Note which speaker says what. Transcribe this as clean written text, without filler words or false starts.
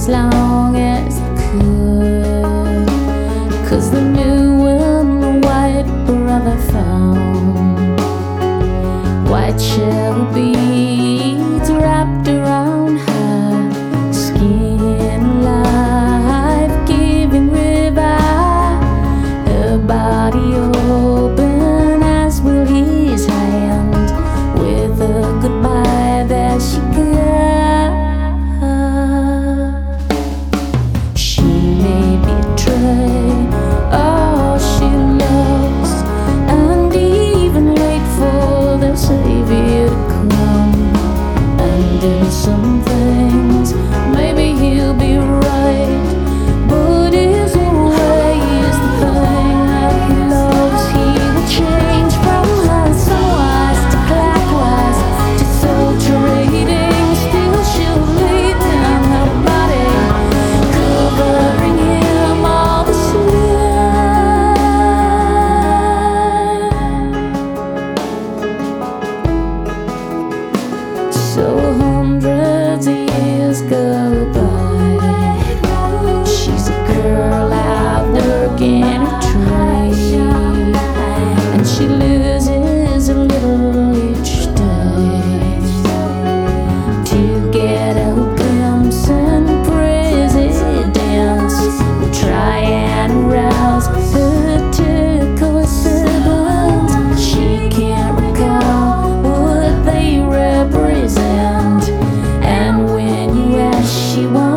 Speaker 1: long as they could, 'cause they knew when the white brother found white shell beads wrapped around her skin, life-giving river, her body open as will his hand. With a goodbye there she goes. She may betray all she loves, and even wait for the Savior to come. And in some things maybe he'll be right, but is always the thing that he loves. He will change from sunwise to clockwise to sulturating. Still she'll lay down her body, covering him all the same. So hundreds of years go by. She's a girl out working a trade, and she loses a little each day to get a glimpse and presidents will try and rouse her turquoise siblings. She can't recall what they represent, and when you ask, she won't